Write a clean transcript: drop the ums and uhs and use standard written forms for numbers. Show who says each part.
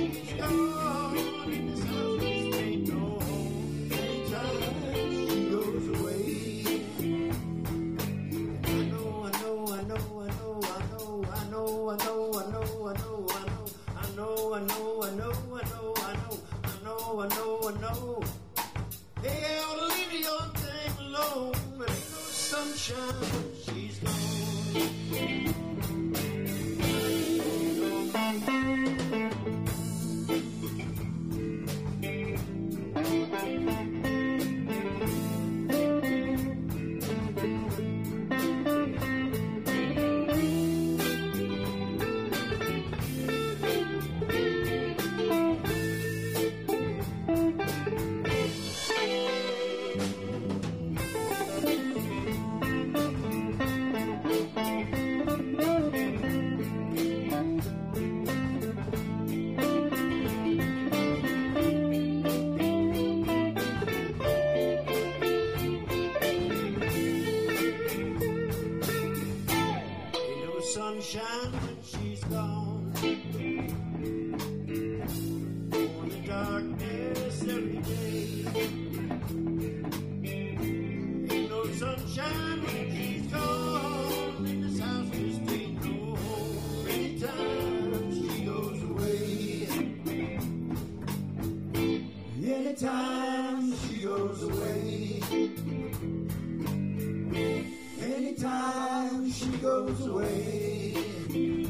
Speaker 1: she's gone. In this house this ain't no home. Anytime she goes away. I know. Hey, I ought to leave your thing alone. But ain't no sunshine, she's sunshine when she's gone. Oh, the darkness every day. Ain't no sunshine when she's gone. In this house just ain't no home. Anytime she goes away. Anytime she goes away. Anytime she goes away.